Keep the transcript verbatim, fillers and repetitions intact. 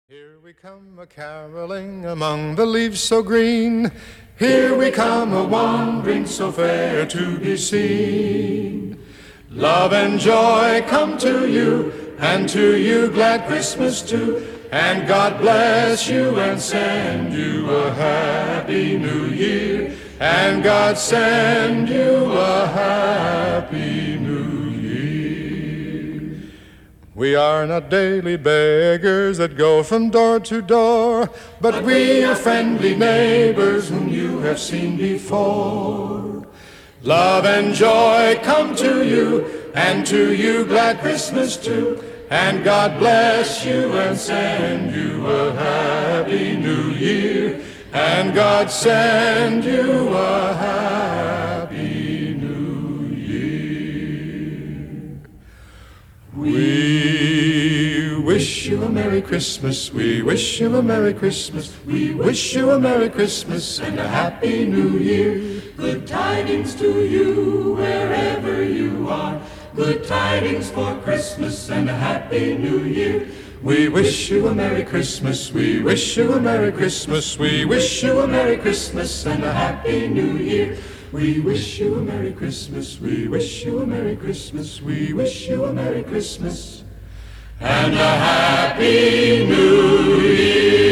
Here we come a-caroling among the leaves so green. Here we come a-wandering so fair to be seen. Love and joy come to you, and to you glad Christmas too. And God bless you and send you a happy new year. And God send you a happy new year. We are not daily beggars that go from door to door, but we are friendly neighbors whom you have seen before. Love and joy come to you, and to you glad Christmas too. And God bless you and send you a happy new year. And God send you a happy new year. We wish you a Merry Christmas. We wish you a Merry Christmas. We wish you a Merry Christmas and a Happy New Year. Good tidings to you wherever you are. Good tidings for Christmas and a Happy New Year. We wish you a Merry Christmas. We wish you a Merry Christmas. We wish you a Merry Christmas and a Happy New Year. We wish you a Merry Christmas. We wish you a Merry Christmas. We wish you a Merry Christmas and a Happy New Year.